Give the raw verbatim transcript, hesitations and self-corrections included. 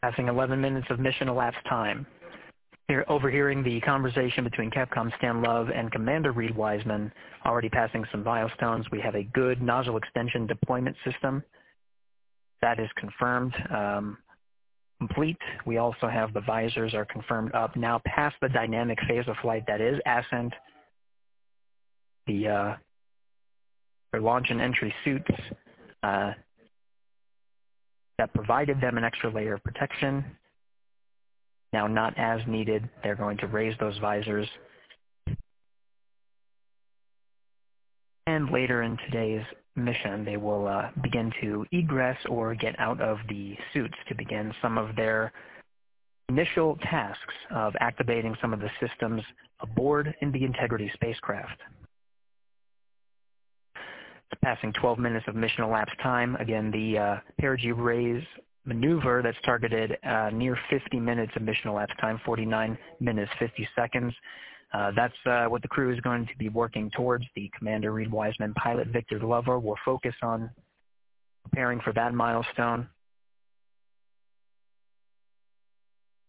Passing eleven minutes of mission elapsed time. Here, overhearing the conversation between Capcom Stan Love and Commander Reed Wiseman, already passing some milestones. We have a good nozzle extension deployment system. That is confirmed, um, complete. We also have the visors are confirmed up. Now past the dynamic phase of flight, that is ascent. The uh, their launch and entry suits uh, that provided them an extra layer of protection. Now not as needed. They're going to raise those visors. And later in today's mission, they will uh, begin to egress or get out of the suits to begin some of their initial tasks of activating some of the systems aboard in the Integrity spacecraft. Passing twelve minutes of mission elapsed time. Again, the uh, perigee raise maneuver that's targeted uh, near fifty minutes of mission elapsed time, forty-nine minutes, fifty seconds. Uh, that's uh, what the crew is going to be working towards. The Commander Reed Wiseman, pilot Victor Glover will focus on preparing for that milestone.